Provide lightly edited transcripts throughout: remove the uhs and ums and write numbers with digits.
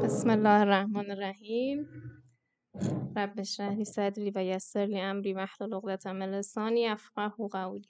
بسم الله الرحمن الرحیم. رب اشرح لی صدری و یسر لی امری واحلل عقدة من لسانی یفقهوا قولی.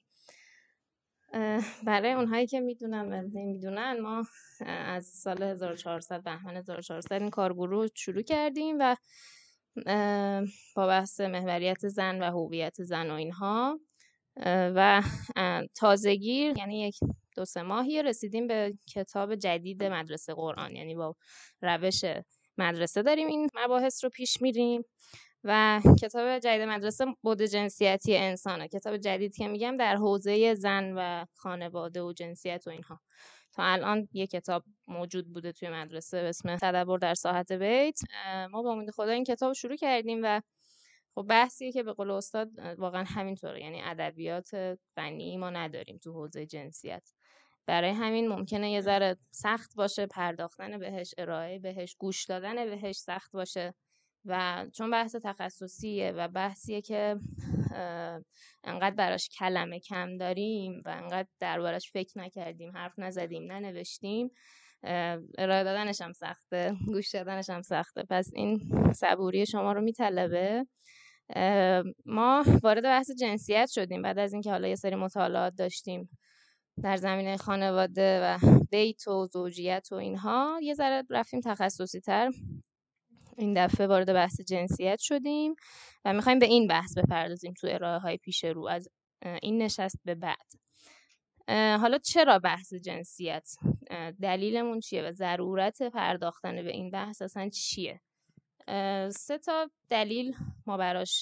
برای اونهایی که میدونن و نمیدونن، ما از سال 1400 بهمن 1400 این کارگروه شروع کردیم و با بحث محوریت زن و هویت زن و اینها و تازگی، یعنی یک 2-3 ماهی رسیدیم به کتاب جدید مدرسه قرآن، یعنی با روش مدرسه داریم این مباحث رو پیش میریم و کتاب جدید مدرسه بود جنسیتی انسانه. کتاب جدید که میگم در حوزه زن و خانواده و جنسیت و اینها. تا الان یک کتاب موجود بوده توی مدرسه به اسم تدبر در ساحت بیت. ما با امید خدا این کتاب شروع کردیم و خب بحثی که به قول استاد واقعا همینطوره، یعنی ادبیات غنی ما نداریم تو حوزه جنسیت. برای همین ممکنه یه ذره سخت باشه پرداختن بهش، ارائه بهش، گوش دادن بهش سخت باشه و چون بحث تخصصیه و بحثیه که انقدر براش کلمه کم داریم و انقدر دربارش فکر نکردیم، حرف نزدیم، ننوشتیم، ارائه دادنش هم سخته، گوش دادنش هم سخته. پس این صبوری شما رو میطلبه. ما وارد بحث جنسیت شدیم بعد از اینکه حالا یه سری مطالعات داشتیم در زمینه خانواده و دیت و زوجیت و اینها، یه ذره رفتیم تخصصی تر. این دفعه وارد بحث جنسیت شدیم و میخوایم به این بحث بپردازیم تو ارائه های پیش رو از این نشست به بعد. حالا چرا بحث جنسیت؟ دلیلمون چیه و ضرورت پرداختن به این بحث اصلا چیه؟ 3 تا دلیل ما براش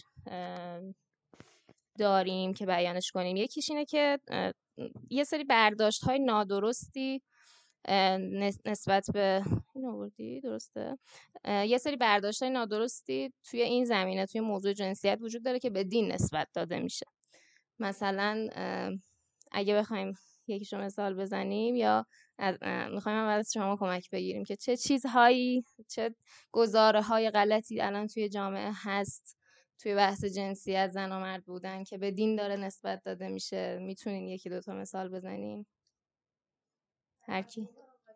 داریم که بیانش کنیم. یکیش اینه که یه سری برداشت‌های نادرستی نسبت به این آوردی، درسته؟ یه سری برداشت‌های نادرستی توی این زمینه، توی موضوع جنسیت وجود داره که به دین نسبت داده میشه. مثلا اگه بخوایم یکیشو مثال بزنیم یا میخوایم از شما کمک بگیریم که چه چیزهایی، چه گزاره‌های غلطی الان توی جامعه هست توی بحث جنسیت، زن و مرد بودن، که به دین داره نسبت داده میشه. میتونین 1-2 تا مثال بزنین؟ هر کی؟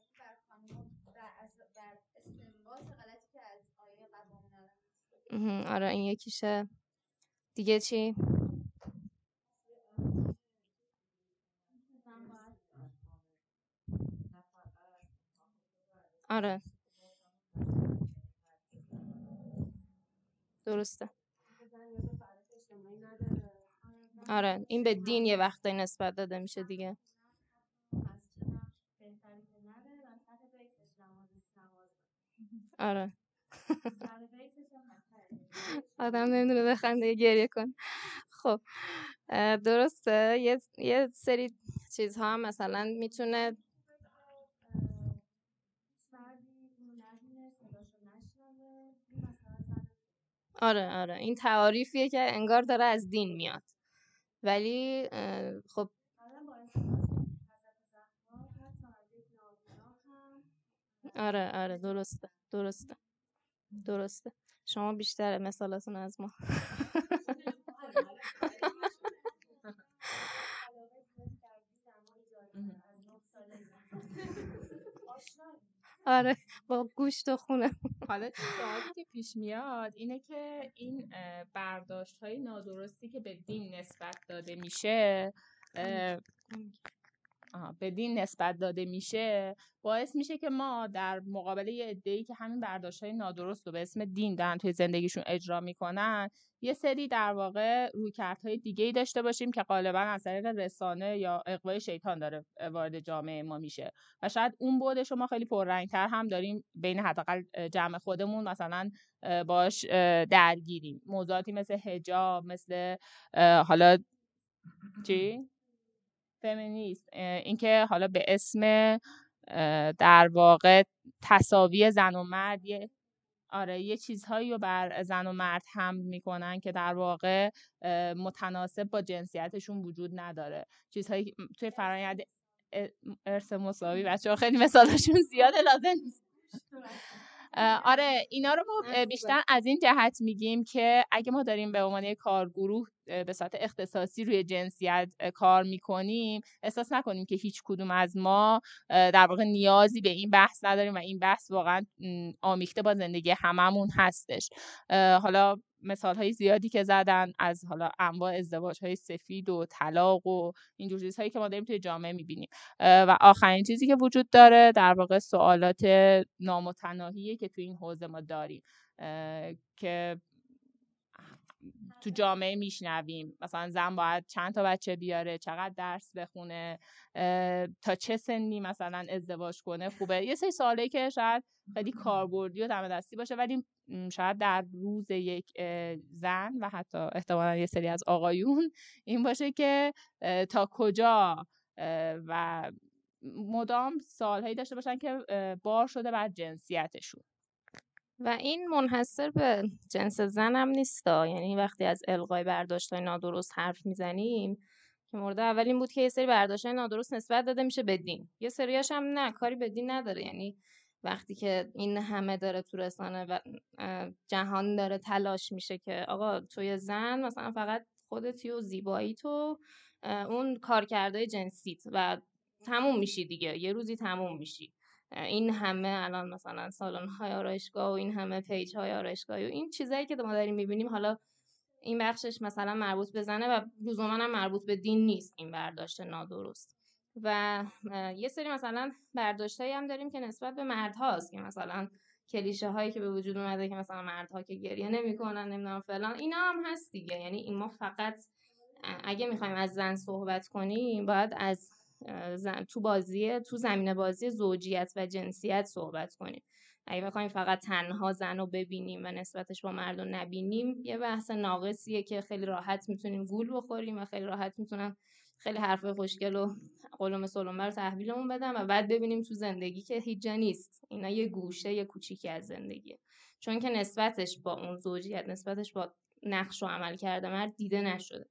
آره این یکیشه. دیگه چی؟ آره درسته. آره این به دین یه وقتایی نسبت داده میشه دیگه. آره آدم نمیدونه بخنده یا گریه کن. خب درسته. یه سری چیزها هم مثلا میتونه آره این تعاریفیه که انگار داره از دین میاد، ولی خب آره درسته. شما بیشتر مثالاتون از ما. آره با گوشت و خونه. حالا سوالی که پیش میاد اینه که این برداشت‌های نادرستی که به دین نسبت داده میشه باعث میشه که ما در مقابل یه عده‌ای که همین برداشت‌های نادرست رو به اسم دین دارن توی زندگیشون اجرا میکنن، یه سری در واقع رویکردهای دیگه‌ای داشته باشیم که غالبا از طریق رسانه یا اغوای شیطان داره وارد جامعه ما میشه و شاید اون بعدش رو ما خیلی پررنگ‌تر هم داریم بین حداقل جمع خودمون مثلا باش درگیریم. موضوعاتی مثل حجاب، مثل حالا چی؟ فمینیست، اینکه حالا به اسم در واقع تساوی زن و مرد یه چیزهایی رو بر زن و مرد حمل میکنن که در واقع متناسب با جنسیتشون وجود نداره. چیزهایی توی فرآیند ارث مساوی بچه‌ها خیلی مثالشون زیاده، لازم نیست. آره اینا رو ما بیشتر از این جهت میگیم که اگه ما داریم به عنوان کارگروه به صورت اختصاصی روی جنسیت کار میکنیم احساس نکنیم که هیچ کدوم از ما در واقع نیازی به این بحث نداریم و این بحث واقعا آمیخته با زندگی هممون هستش. حالا مثال های زیادی که زدن از حالا انواع ازدواج های سفید و طلاق و اینجور چیزهایی که ما داریم توی جامعه میبینیم. و آخرین چیزی که وجود داره در واقع سوالات نامتناهیه که توی این حوزه ما داریم که تو جامعه میشنویم، مثلا زن باید چند تا بچه بیاره، چقدر درس بخونه، تا چه سنی مثلا ازدواج کنه خوبه. یه سری سوالی که شاید خیلی کاربردی و دم دستی باشه ولی شاید در روز یک زن و حتی احتمالاً یه سری از آقایون این باشه که تا کجا و مدام سوالهایی داشته باشن که بار شده بر جنسیتشون. و این منحصر به جنس زن هم نیستا، یعنی وقتی از الغای برداشت‌های نادرست حرف میزنیم که مورد اول این بود که یه سری برداشت‌های نادرست نسبت داده میشه به دین، یه سریاش هم نه، کاری به دین نداره. یعنی وقتی که این همه داره تو رسانه و جهان داره تلاش میشه که آقا توی زن مثلا فقط خودتی و زیبایی تو اون کارکردهای جنسیت و تموم میشی دیگه، یه روزی تموم میشی. این همه الان مثلا سالن‌های آرایشگاه و این همه پیج‌های آرایشگاهی و این چیزایی که ما داریم می‌بینیم، حالا این بخشش مثلا مربوط به زنه و لزوماً هم مربوط به دین نیست این برداشت نادرست. و یه سری مثلا برداشتایی هم داریم که نسبت به مردهاست که مثلا کلیشه هایی که به وجود اومده که مثلا مردها که گریه نمی‌کنن نمیدونم فلان، اینا هم هست دیگه. یعنی این ما فقط اگه می‌خوایم از زن صحبت کنیم باید از تو زمینه بازی زوجیت و جنسیت صحبت کنیم. اگه بخوایم فقط تنها زن رو ببینیم و نسبتش با مرد رو نبینیم، یه بحث ناقصیه که خیلی راحت میتونیم گول بخوریم و خیلی راحت میتونم خیلی حرف خوشگل و قلم سلم رو تحویلمون بدم و بعد ببینیم تو زندگی که هیچ جا نیست، اینا یه گوشه یه کوچیکی از زندگیه، چون که نسبتش با اون زوجیت، نسبتش با نقش و عمل کرده مرد دیده نشده.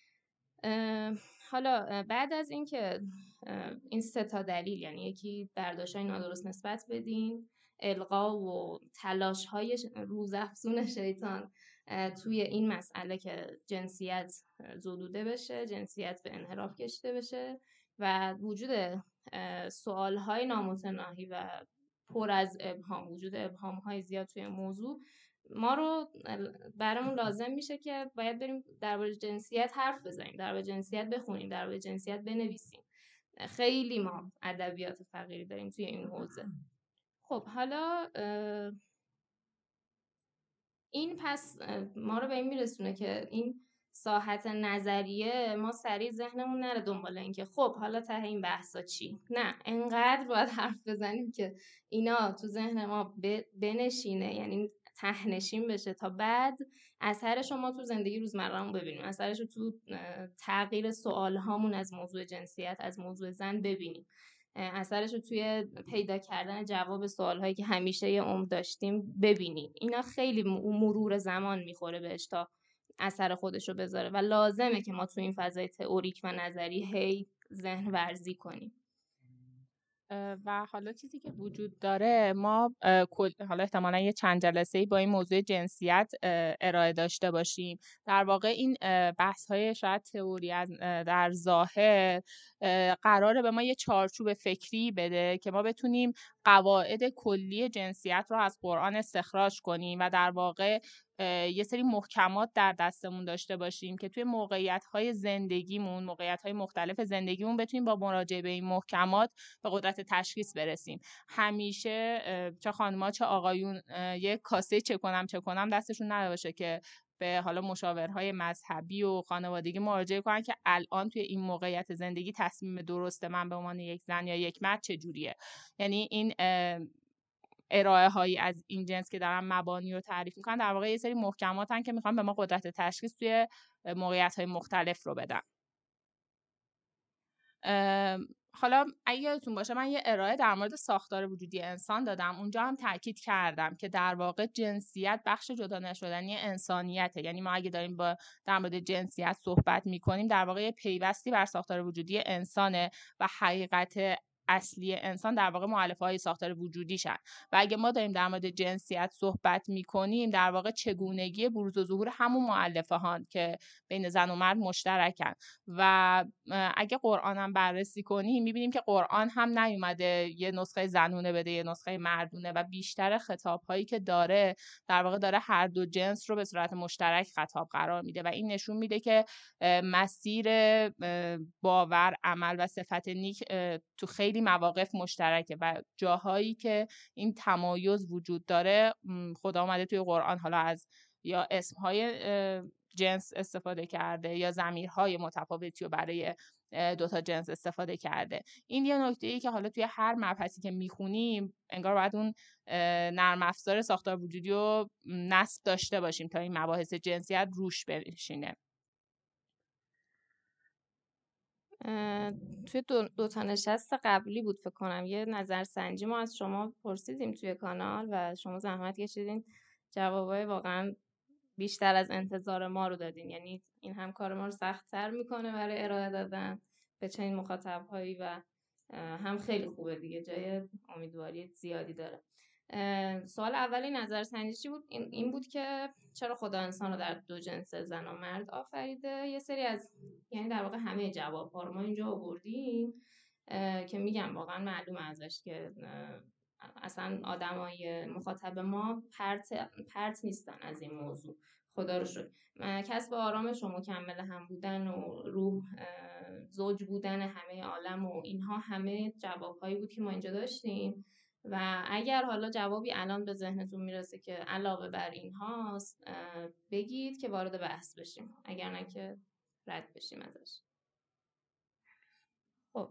حالا بعد از این که این 3 تا دلیل، یعنی یکی برداشت‌های نادرست نسبت بدین، القا و تلاش‌های روزافزون شیطان توی این مسئله که جنسیت زدوده بشه، جنسیت به انحراف کشیده بشه و وجود سوال‌های نامتناهی و پر از ابهام، وجود ابهام‌های زیاد توی موضوع، ما رو برامون لازم میشه که باید بریم درباره جنسیت حرف بزنیم، درباره جنسیت بخونیم، درباره جنسیت بنویسیم. خیلی ما ادبیات فقیری داریم توی این حوزه. خب حالا این پس ما رو به این میرسونه که این ساحت نظریه ما سریع ذهنمون نره دنبال این که خب حالا ته این بحثا چی؟ نه، انقدر باید حرف بزنیم که اینا تو ذهن ما بنشینه، یعنی تهنشین بشه تا بعد اثرش رو ما تو زندگی روزمره‌مون ببینیم، اثرش رو تو تغییر سوال هامون از موضوع جنسیت، از موضوع زن ببینیم، اثرش رو توی پیدا کردن جواب سوالهایی که همیشه یه عمر داشتیم ببینیم. اینا خیلی مرور زمان میخوره بهش تا اثر خودش رو بذاره و لازمه که ما تو این فضای تئوریک و نظری هی ذهن ورزی کنیم. و حالا چیزی که وجود داره، ما حالا احتمالاً یه چند جلسه‌ای با این موضوع جنسیت ارائه داشته باشیم. در واقع این بحث‌های شاید تئوری در ظاهر قراره به ما یه چارچوب فکری بده که ما بتونیم قواعد کلی جنسیت رو از قرآن استخراج کنیم و در واقع یه سری محکمات در دستمون داشته باشیم که توی موقعیت‌های زندگیمون، موقعیت‌های مختلف زندگیمون بتونیم با مراجعه به این محکمات به قدرت تشخیص برسیم. همیشه چه خانم‌ها چه آقایون یه کاسه چه کنم دستشون نباشه که به حالا مشاورهای مذهبی و خانوادگی مراجعه کنن که الان توی این موقعیت زندگی تصمیم درست من به عنوان یک زن یا یک مرد چجوریه. یعنی این ارائه هایی از این جنس که دارن مبانی رو تعریف میکنن در واقع یه سری محکماتن که میخوان به ما قدرت تشخیص توی موقعیت های مختلف رو بدن. حالا اگه یادتون باشه من یه ارائه در مورد ساختار وجودی انسان دادم، اونجا هم تاکید کردم که در واقع جنسیت بخش جدا نشدنی انسانیته. یعنی ما اگه داریم در مورد جنسیت صحبت میکنیم در واقع یه پیوستی بر ساختار وجودی انسانه و حقیقت اصلی انسان در واقع مؤلفه‌های ساختار وجودیشن و اگه ما داریم در مورد جنسیت صحبت می‌کنیم در واقع چگونگی بروز و ظهور همون مؤلفه‌هان که بین زن و مرد مشترکن و اگه قرآن هم بررسی کنیم می‌بینیم که قرآن هم نیومده یه نسخه زنونه بده یه نسخه مردونه و بیشتر خطاب‌هایی که داره در واقع داره هر دو جنس رو به صورت مشترک خطاب قرار میده و این نشون میده که مسیر باور، عمل و صفت نیک تو خیلی مواقف مشترکه و جاهایی که این تمایز وجود داره خدا اومده توی قرآن حالا از یا اسمهای جنس استفاده کرده یا ضمیرهای متفاوتی رو برای دوتا جنس استفاده کرده. این یه نکته‌ای که حالا توی هر مبحثی که میخونیم انگار باید اون نرم افزار ساختار وجودی رو نصب داشته باشیم تا این مباحث جنسیت روش بنشینه. توی دو تا نشست قبلی بود فکر کنم یه نظرسنجی ما از شما پرسیدیم توی کانال و شما زحمت کشیدین جوابای واقعا بیشتر از انتظار ما رو دادین، یعنی این هم کار ما رو سخت‌تر میکنه برای ارائه دادن به چنین مخاطب‌هایی و هم خیلی خوبه دیگه، جای امیدواری زیادی داره. سوال اولی نظرسنجی بود این بود که چرا خدا انسان رو در دو جنس زن و مرد آفریده. یه سری از یعنی در واقع همه جواب‌ها رو ما اینجا آوردیم که میگم واقعا معلومه ازش که اصلا آدمای مخاطب ما پرت نیستن از این موضوع، خدا رو شکر. کسب آرامش و مکمل هم بودن و روح زوج بودن همه عالم و اینها همه جوابهایی بود که ما اینجا داشتیم و اگر حالا جوابی الان به ذهنتون میرسه که علاوه بر این هاست بگید که وارد بحث بشیم، اگر نه که رد بشیم ازش. خب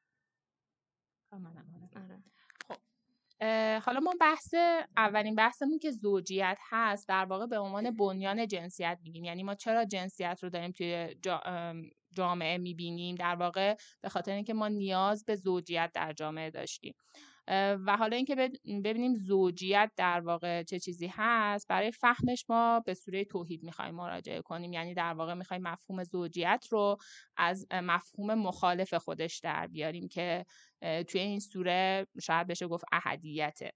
خب حالا ما اولین بحثمون که زوجیت هست در واقع به عنوان بنیان جنسیت میگیم، یعنی ما چرا جنسیت رو داریم توی جامعه میبینیم، در واقع به خاطر اینکه ما نیاز به زوجیت در جامعه داشتیم و حالا اینکه ببینیم زوجیت در واقع چه چیزی هست. برای فهمش ما به سوره توحید میخوایم مراجعه کنیم، یعنی در واقع میخوایم مفهوم زوجیت رو از مفهوم مخالف خودش در بیاریم که توی این سوره شاید بشه گفت احدیته.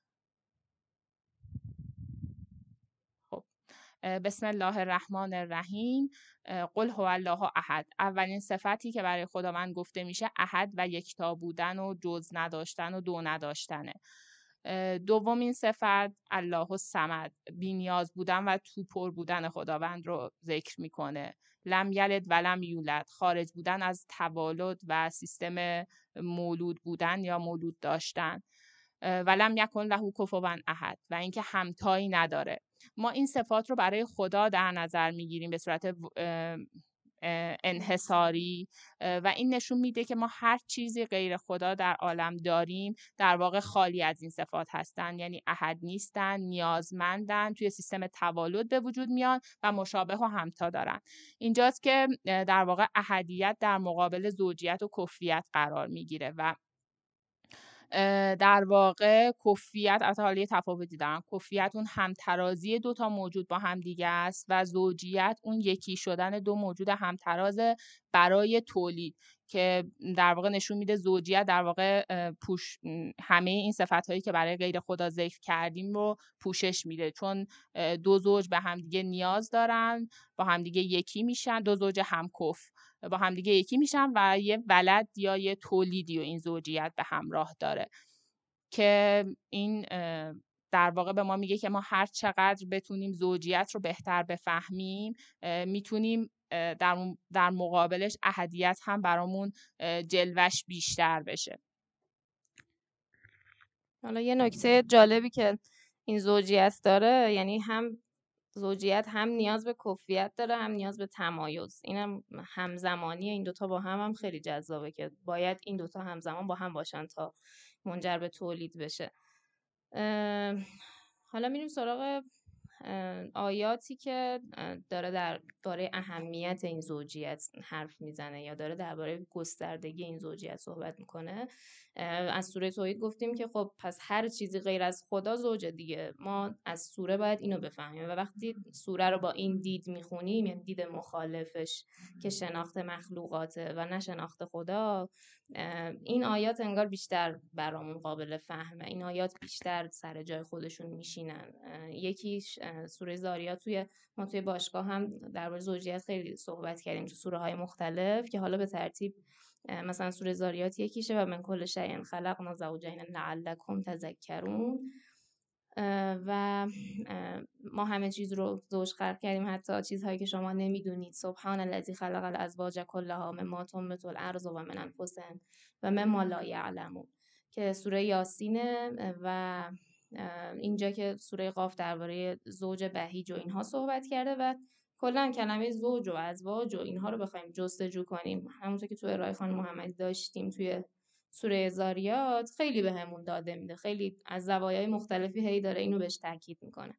خب بسم الله الرحمن الرحیم. قل هو الله احد. اولین صفتی که برای خداوند گفته میشه احد و یکتا بودن و جز نداشتن و دو نداشتنه. دومین صفت الله الصمد، بی‌نیاز بودن و تو پر بودن خداوند رو ذکر میکنه. لم یلد و لم یولد، خارج بودن از توالد و سیستم مولود بودن یا مولود داشتن. و لم یکن له کفوا احد، و اینکه همتایی نداره. ما این صفات رو برای خدا در نظر میگیریم به صورت انحصاری و این نشون میده که ما هر چیزی غیر خدا در عالم داریم در واقع خالی از این صفات هستن، یعنی احد نیستن، نیازمندن، توی سیستم توالد به وجود میان و مشابه و همتا دارن. اینجاست که در واقع احدیت در مقابل زوجیت و کفریت قرار میگیره و در واقع کفیت از حالی تفاوتی دارن. کفیت اون همترازی دوتا موجود با هم دیگه است و زوجیت اون یکی شدن دو موجود همتراز برای تولید که در واقع نشون میده زوجیت در واقع همه این صفت‌هایی که برای غیر خدا ذکر کردیم رو پوشش میده، چون دو زوج به هم دیگه نیاز دارن، با هم دیگه یکی میشن، دو زوج همکف با هم دیگه یکی میشن و یه ولد یا یه تولیدی و این زوجیت به همراه داره که این در واقع به ما میگه که ما هر چقدر بتونیم زوجیت رو بهتر بفهمیم میتونیم در مقابلش احدیت هم برامون جلوش بیشتر بشه. حالا یه نکته جالبی که این زوجیت داره، یعنی هم زوجیت هم نیاز به کفیت داره هم نیاز به تمایز. اینم همزمانی این دوتا با هم خیلی جذابه که باید این دوتا همزمان با هم باشن تا منجر به تولید بشه. حالا میریم سراغ آیاتی که داره درباره اهمیت این زوجیت حرف میزنه یا داره درباره گستردگی این زوجیت صحبت میکنه. از سوره توحید گفتیم که خب پس هر چیزی غیر از خدا زوجه دیگه. ما از سوره باید اینو بفهمیم و وقتی سوره رو با این دید میخونیم، یعنی دید مخالفش که شناخت مخلوقاته و نه شناخت خدا، این آیات انگار بیشتر برامون قابل فهمه، این آیات بیشتر سر جای خودشون میشینن. یکیش سوره زاریات، ما توی باشگاه هم درباره زوجیت خیلی صحبت کردیم تو سوره های مختلف، که حالا به ترتیب مثلا سوره زاریات یکیشه و من کل شیء خلقنا زوجین لعلکم تذکرون، و ما همه چیز رو زوج خلق کردیم، حتی چیزهایی که شما نمیدونید. سبحان الذی خلق الازواج کلها مما تنبت الارض و من انفسهم و مما لا یعلمون، که سوره یاسینه. و اینجا که سوره قاف درباره زوج بهیج و اینها صحبت کرده و کلا کلمه زوج و ازواج و اینها رو بخوایم جستجو کنیم، همونطور که تو ارائه خانم محمدی داشتیم توی سوره زاریات، خیلی بهمون داده میده، خیلی از زوایای مختلفی هی داره اینو بهش تاکید میکنه.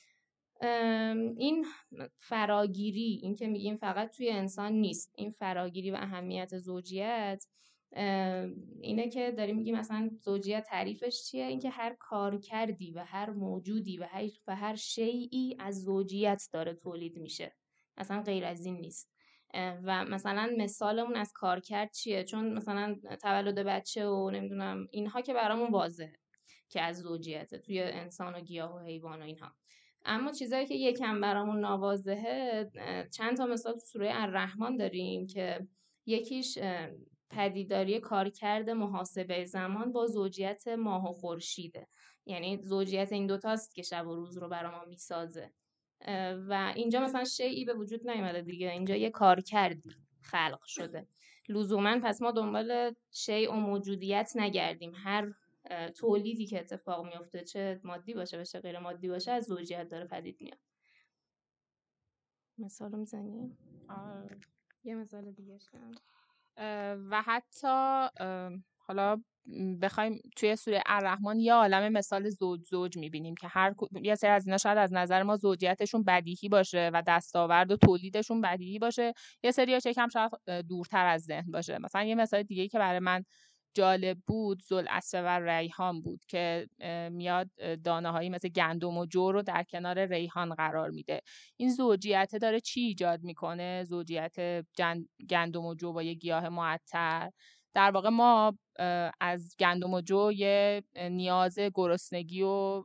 این فراگیری، این که میگیم فقط توی انسان نیست، این فراگیری و اهمیت زوجیت اینه که داریم میگیم مثلا زوجیت تعریفش چیه؟ اینکه هر کار کردی و هر موجودی و هر شیئی از زوجیت داره تولید میشه، مثلا غیر از این نیست. و مثلا مثالمون از کارکرد چیه؟ چون مثلا تولد بچه و نمیدونم اینها که برامون واضحه که از زوجیته توی انسان و گیاه و حیوان و اینها. اما چیزایی که یکم برامون ناواضحه، چند تا مثال تو سوره الرحمن داریم که یکیش پدیداری کارکرد محاسبه زمان با زوجیت ماه و خورشیده، یعنی زوجیت این دوتاست که شب و روز رو برای ما میسازه. و اینجا مثلا شیئی به وجود نیومده دیگه، اینجا یه کارکردی خلق شده لزوما. پس ما دنبال شیء و موجودیت نگردیم، هر تولیدی که اتفاق میفته، چه مادی باشه چه غیر مادی باشه، از زوجیت داره پدید میاد. مثال میزنی؟ یه مثال دیگه شدم. و حتی حالا بخوایم توی سوره الرحمن یه عالمه مثال زوج میبینیم که یه سری از اینا شاید از نظر ما زوجیتشون بدیهی باشه و دستاورد و تولیدشون بدیهی باشه، یه سریاش یکم شاید دورتر از ذهن باشه. مثلا یه مثال دیگه که برای من جالب بود ذوالعصف و ریحان بود که میاد دانه هایی مثل گندم و جو رو در کنار ریحان قرار میده. این زوجیت داره چی ایجاد میکنه؟ زوجیت گندم و جو با یه گیاه معطر. در واقع ما از گندم و جو یه نیاز گرسنگی و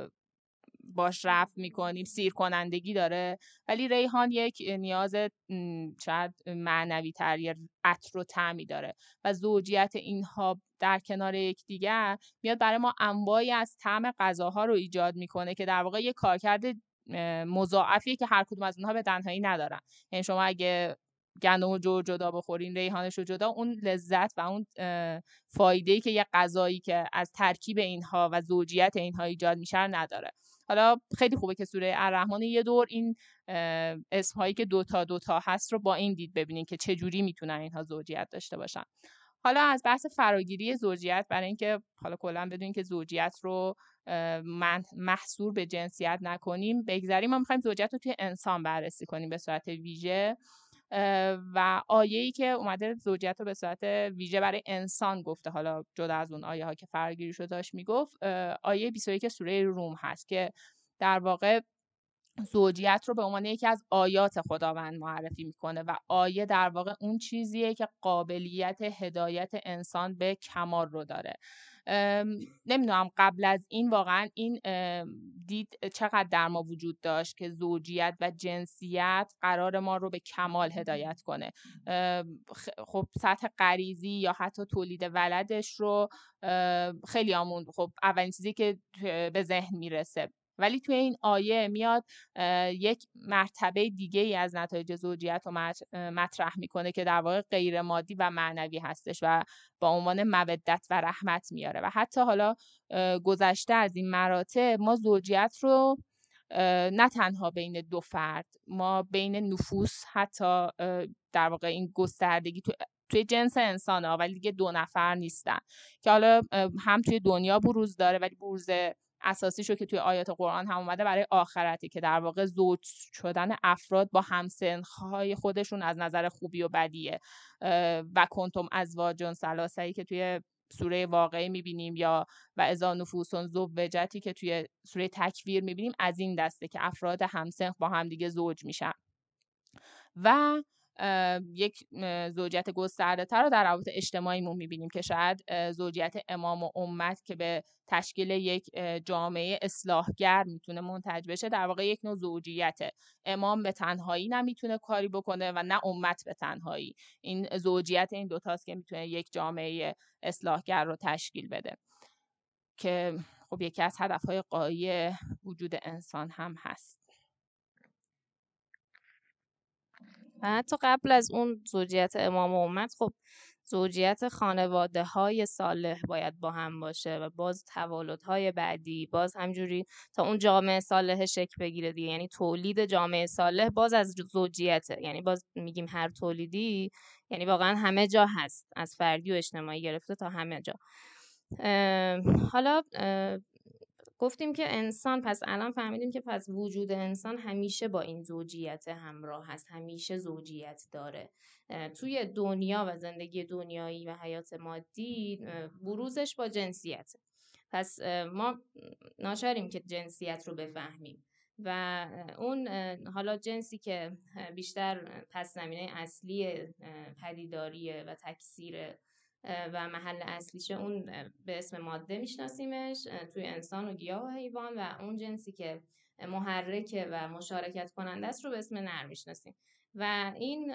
باش رفع میکنیم، سیر کنندگی داره، ولی ریحان یک نیاز شاید معنوی تر، یه عطر و طعمی داره و زوجیت اینها در کنار یکدیگر میاد برای ما انواعی از طعم غذاها رو ایجاد میکنه که در واقع یه کارکرد مضاعفیه که هر کدوم از اونها به تنهایی ندارن. یعنی شما اگه گندم و جو جدا بخورین، ریحانش رو جدا، اون لذت و اون فایده‌ای که یه غذایی که از ترکیب اینها و زوجیت اینها ایجاد میشه نداره. حالا خیلی خوبه که سوره الرحمن یه دور این اسمهایی که دوتا هست رو با این دید ببینین که چه جوری میتونن اینها زوجیت داشته باشن. حالا از بحث فراگیری زوجیت، برای اینکه حالا کلا بدونین که زوجیت رو محصور به جنسیت نکنیم بگذریم، ما می‌خوایم زوجیت رو توی انسان بررسی کنیم به صورت ویژه. و آیه‌ای که اومده زوجیت رو به صورت ویژه برای انسان گفته، حالا جدا از اون آیه ها که فراگیریشو داشت میگفت، آیه 21 سوره روم هست که در واقع زوجیت رو به عنوان یکی از آیات خداوند معرفی میکنه و آیه در واقع اون چیزیه که قابلیت هدایت انسان به کمال رو داره. نمیدونم قبل از این واقعا این دید چقدر در ما وجود داشت که زوجیت و جنسیت قرار ما رو به کمال هدایت کنه. خب سطح غریزی یا حتی تولید ولدش رو خیلی آمون، خب اولین چیزی که به ذهن میرسه، ولی توی این آیه میاد یک مرتبه دیگه ای از نتایج زوجیت رو مطرح میکنه که در واقع غیر مادی و معنوی هستش و با عنوان مودت و رحمت میاره. و حتی حالا گذشته از این مراتب، ما زوجیت رو نه تنها بین دو فرد، ما بین نفوس حتی در واقع این گستردگی توی جنس انسانه، ولی دیگه دو نفر نیستن، که حالا هم توی دنیا بروز داره، ولی بروز اساسیشو که توی آیات قرآن هم اومده برای آخرته که در واقع زوج شدن افراد با همسنخهای خودشون از نظر خوبی و بدیه. و کنتم ازواجا ثلاثه‌ای که توی سوره واقعه میبینیم، یا و اذا نفوسون زوجتی که توی سوره تکویر میبینیم، از این دسته که افراد همسنخ با هم دیگه زوج میشن. و یک زوجیت گسترده‌تر رو در روابط اجتماعیمون می‌بینیم که شاید زوجیت امام و امت که به تشکیل یک جامعه اصلاحگر میتونه منتج بشه، در واقع یک نوع زوجیته. امام به تنهایی نمیتونه کاری بکنه و نه امت به تنهایی. این زوجیت این دوتاست که میتونه یک جامعه اصلاحگر رو تشکیل بده، که خب یکی از هدفهای غایی وجود انسان هم هست. و حتی قبل از اون زوجیت امام و امت، خب زوجیت خانواده های صالح باید با هم باشه و باز توالدهای بعدی باز همجوری تا اون جامعه صالح شکل بگیره دیگه. یعنی تولید جامعه صالح باز از زوجیته، یعنی باز میگیم هر تولیدی یعنی واقعا همه جا هست، از فردی و اجتماعی گرفته تا همه جا. حالا گفتیم که انسان، پس الان فهمیدیم که پس وجود انسان همیشه با این زوجیت همراه هست، همیشه زوجیت داره توی دنیا و زندگی دنیایی و حیات مادی. بروزش با جنسیت. پس ما ناچاریم که جنسیت رو بفهمیم و اون حالا جنسی که بیشتر پس زمینه اصلی پدیداریه و تکثیر و محل اصلیشه، اون به اسم ماده میشناسیمش توی انسان و گیاه و حیوان، و اون جنسی که محرکه و مشارکت کننده است رو به اسم نر میشناسیم. و این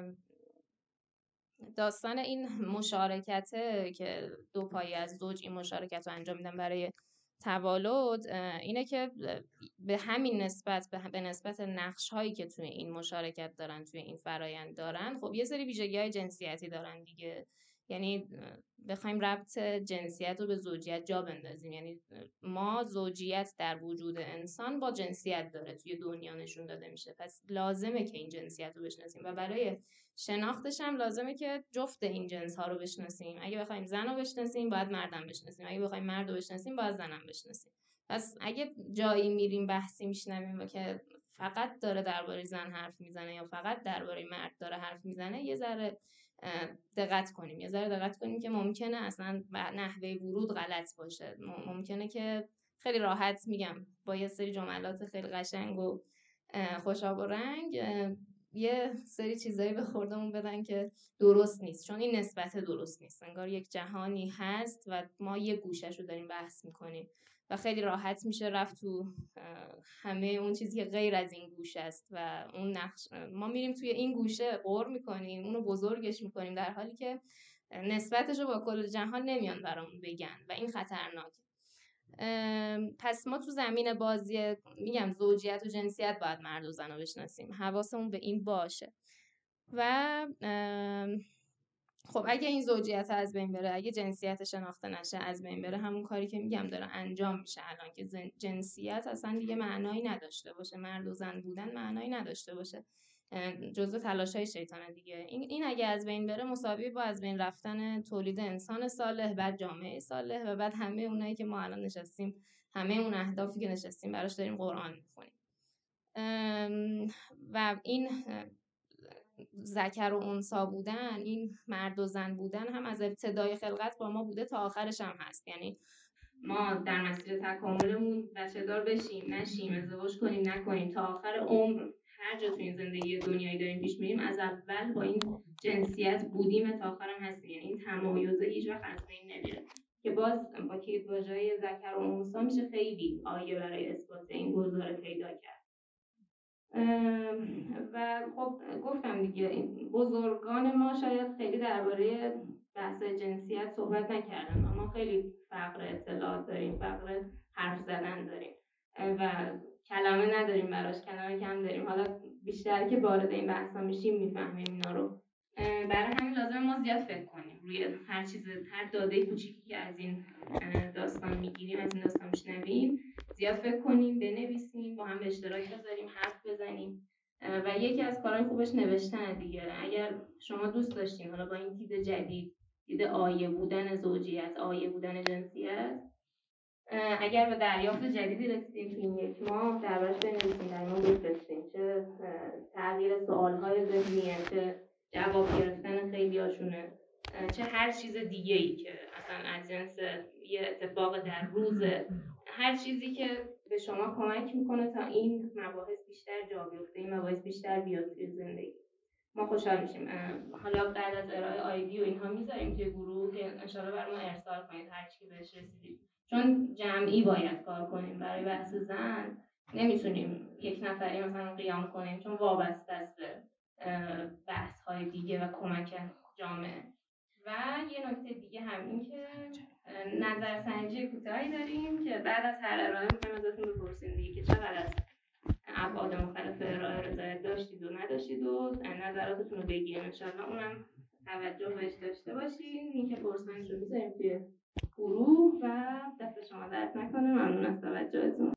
داستان این مشارکته که دو پایه از زوج این مشارکت رو انجام میدن برای توالد، اینه که به همین نسبت، به نسبت نقش هایی که توی این مشارکت دارن، توی این فرایند دارن، خب یه سری ویژگی های جنسیتی دارن دیگه. یعنی بخوایم ربط جنسیت رو به زوجیت جا بندازیم، یعنی ما زوجیت در وجود انسان با جنسیت داره توی دنیا نشون داده میشه، پس لازمه که این جنسیت رو بشناسیم و برای شناختش هم لازمه که جفت این جنس ها رو بشناسیم. اگه بخوایم زن رو بشناسیم باید مردم بشناسیم، اگه بخوایم مرد رو بشناسیم باید زنم بشناسیم. پس اگه جایی میریم بحثی میشنویم و که فقط داره درباره زن حرف میزنه یا فقط درباره مرد داره حرف میزنه، یه ذره دقت کنیم که ممکنه اصلا نحوه ورود غلط باشه. ممکنه که خیلی راحت میگم با یه سری جملات خیلی قشنگ و خوشاب و رنگ یه سری چیزایی به خوردمون بدن که درست نیست، چون این نسبت درست نیست. انگار یک جهانی هست و ما یه گوشش رو داریم بحث میکنیم و خیلی راحت میشه رفت تو همه اون چیزی که غیر از این گوشه است و اون نقش. ما میریم توی این گوشه غور میکنیم، اونو بزرگش میکنیم، در حالی که نسبتش رو با کل جهان نمیان برامون بگن و این خطرناکه. پس ما تو زمین بازی میگم زوجیت و جنسیت باید مرد و زن رو بشناسیم، حواسمون به این باشه. و خب اگه این زوجیت از بین بره، اگه جنسیت شناخته نشه، از بین بره، همون کاری که میگم داره انجام میشه الان، که جنسیت اصلا دیگه معنایی نداشته باشه، مرد و زن بودن معنایی نداشته باشه، جزء تلاش‌های شیطانه دیگه. این اگه از بین بره مساوی با از بین رفتن تولید انسان صالح، بعد جامعه صالح و بعد همه اونایی که ما الان نشستیم، همه اون اهدافی که نشستیم براش داریم قرآن میخونیم. و این ذکر و انثی بودن، این مرد و زن بودن هم از ابتدای خلقت با ما بوده تا آخرش هم هست. یعنی ما در مسیر تکاملمون بچه دار بشیم نشیم، ازدواج کنیم نکنیم، تا آخر عمر هر جا تو این زندگی دنیایی داریم پیش میریم، از اول با این جنسیت بودیم تا آخر هم هستیم. یعنی این تمایزه هیچ وقت از بین نمیره، که باز با کلیدواژه‌های ذکر و انثی میشه خیلی آیه برای اثبات این گزاره پیدا کرد. و خب گفتم دیگه بزرگان ما شاید خیلی درباره بحث جنسیت صحبت نکردن و ما خیلی فقر اطلاعات داریم، فقر حرف زدن داریم و کلمه نداریم براش، کلمه کم داریم. حالا بیشتر که وارد این بحثا میشیم میفهمیم اینا رو. برای همین لازمه ما زیاد فکر کنیم روی هر چیز، هر داده کوچیکی که از این داستان میگیریم، از این داستان میشنویم، زیاد فکر کنیم، بنویسیم، با هم به اشتراک بذاریم، حرف بزنیم. و یکی از کارهای خوبش نوشتن دیگه. اگر شما دوست داشتین حالا با این دید جدید، دید آیه بودن زوجیت، آیه بودن جنسیت، اگر به دریافت جدیدی رسیدین تو این یک ماه، دربارش بنویسین، در ما بفرستین. چه تغییر سوالهای ذهنیه، چه جواب گرفتن خیلی هاشونه، چه هر چیز دیگه ای که اصلا از جنس یه اتفاق در روزه، هر چیزی که به شما کمک میکنه تا این مباحث بیشتر جا بیفته، این مباحث بیشتر بیاد توی زندگی. ما خوشحال میشیم. حالا بعد از ارائه آیدی و اینها میذاریم توی گروه که انشالله بر ما ارسال کنید هر چی که بهش رسیدید، چون جمعی باید کار کنیم. برای بحث زن نمیتونیم یک نفری مثلا قیام کنیم، چون وابسته است به بحث های دیگه و کمک جامعه. و یه نکته دیگه هم این که نظرسنجی کوتاهی داریم که بعد از هر ارائه می‌خوایم ازتون بپرسیم دیگه که چقدر از ابعاد مختلف ارائه رضایت داشتید و نداشتید و نظراتتون رو بگیریم. انشالله اونم توجه بهش داشته باشین. لینک پرسنج رو میذاریم توی